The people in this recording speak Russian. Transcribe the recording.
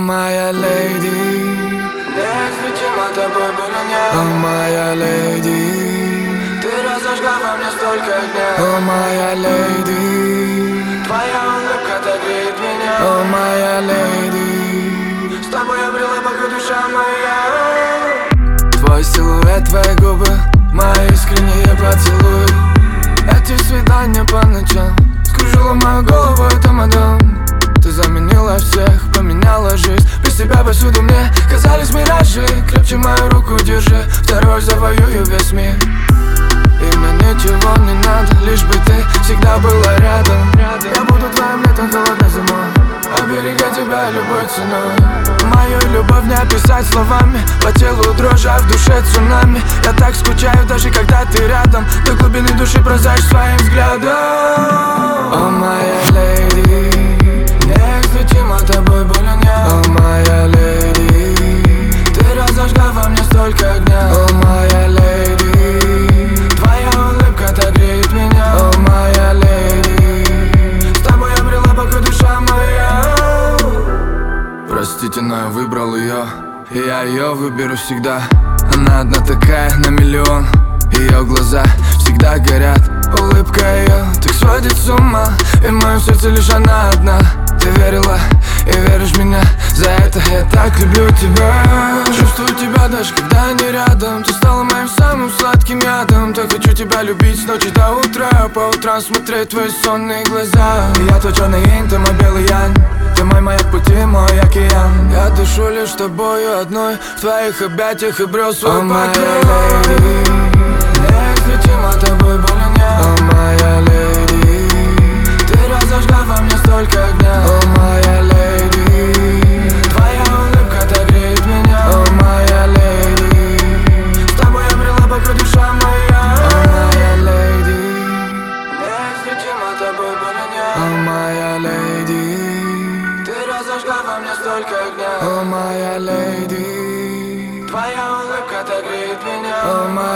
моя леди, неразличима тобой были нет. О, моя леди, ты разожгла во мне столько огня. О, моя леди, твоя улыбка так греет меня. О, моя леди, с тобой я обрела покой, душа моя. Твой силуэт, твои губы, мои искренние поцелуи. Эти свидания по ночам скружила мою голову, это мадам. Ты заменила всех, поменяла жизнь. Без тебя повсюду мне казались миражи. Крепче мою руку держи, второй завоюю весь мир. И мне ничего не надо, лишь бы ты всегда была рядом. Я буду твоим летом, холодной зимой, оберегать тебя любой ценой. Мою любовь не описать словами, по телу дрожь, а в душе цунами. Я так скучаю, даже когда ты рядом. До глубины души пронзаешь своим взглядом. О, моя леди, неразличима тобой более нет. О, моя леди, ты разожгла во мне столько огня. О, моя леди, твоя улыбка так греет меня. О, моя леди, с тобой я обрела покой, душа моя. Простите, но я выбрал ее, и я ее выберу всегда. Она одна такая на миллион, ее глаза всегда горят. Улыбка ее так сводит с ума, и в моем сердце лишь она одна. Ты верила и веришь в меня, за это я так люблю тебя. Чувствую тебя даже когда не рядом. Ты стала моим самым сладким ядом. Так хочу тебя любить с ночи до утра, по утрам смотреть твои сонные глаза. И я твой черный инь, ты мой белый янь. Ты мой маяк пути, мой океан. Я дышу лишь тобою одной, в твоих объятиях и брел свой покой. О, моя леди, неразличима тобой более нет. О, моя леди, ты разожгла во мне столько огня. О, моя леди, твоя улыбка так греет меня. О, моя леди, с тобой я обрела покой, душа моя. О, моя леди, неразличима тобой более нет. О, моя леди, ты разожгла во мне столько огня. О, моя леди, твоя улыбка так греет меня. О,